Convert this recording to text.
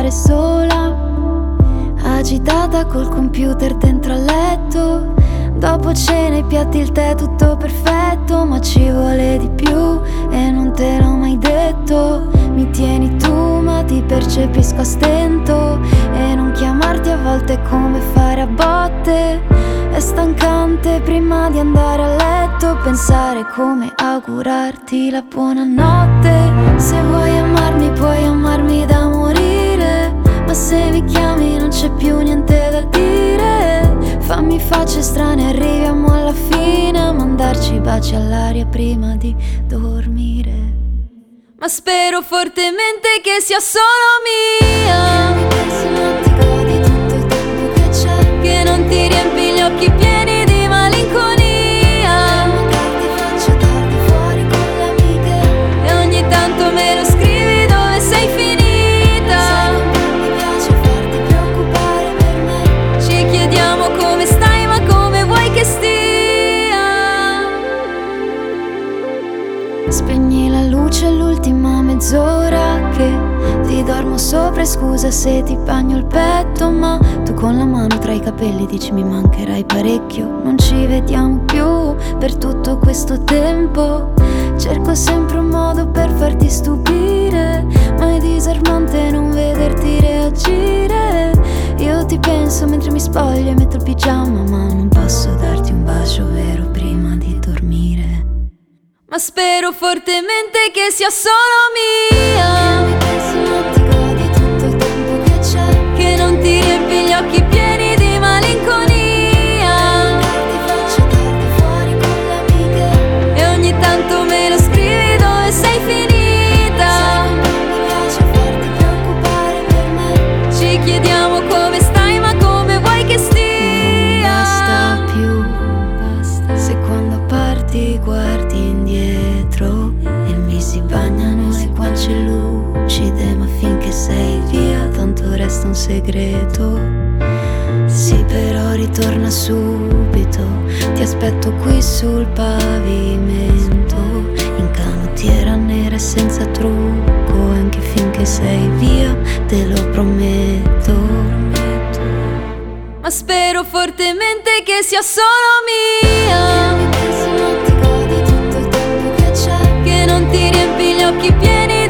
stare sola, agitata col computer dentro al letto. Dopo cena i piatti, il tè, tutto perfetto, ma ci vuole di più e non te l'ho mai detto. Mi tieni tu ma ti percepisco a stento, e non chiamarti a volte è come fare a botte. È stancante prima di andare a letto pensare come augurarti la buonanotte. Se vuoi amarmi puoi amarmi da morire, ma se mi chiami non c'è più niente da dire. Fammi facce strane, arriviamo alla fine a mandarci baci all'aria prima di dormire. Ma spero fortemente che sia solo mia, se non ti godi tutto il tempo che c'è, che non ti riempi gli occhi pieni di malinconia, magari ti faccio tardi fuori con le amiche, e ogni tanto me lo scrivi dove sei finita. Sai quanto mi piace farti preoccupare per me, ci chiediamo come stai ma come vuoi che stia. Spegni la luce l'ultima mezz'ora che ti dormo sopra, e scusa se ti bagno il petto, ma tu con la mano tra i capelli dici mi mancherai parecchio. Non ci vediamo più per tutto questo tempo, cerco sempre un modo per farti stupire, ma è disarmante non vederti reagire. Io ti penso mentre mi spoglio e metto il pigiama, ma non posso darti un bacio vero prima di dormire. Ma spero fortemente che sia solo mia, se non ti godi tutto il tempo che c'è, che non ti riempi gli occhi pieni di malinconia, magari ti faccio tardi fuori con le amiche, e ogni tanto me lo scrivi dove sei finita. Sai quanto mi piace farti preoccupare per me, ci chiediamo come stai ma come vuoi che stia. Non basta più, basta se quando parti guardi indietro e mi si bagnano le guance lucide, ma finché sei via tanto resta un segreto. Sì, però ritorna subito, ti aspetto qui sul pavimento, in canottiera nera e senza trucco, anche finché sei via, te lo prometto. Ma spero fortemente che sia solo mia, se non ti godi tutto il tempo che c'è, che non ti riempi gli occhi pieni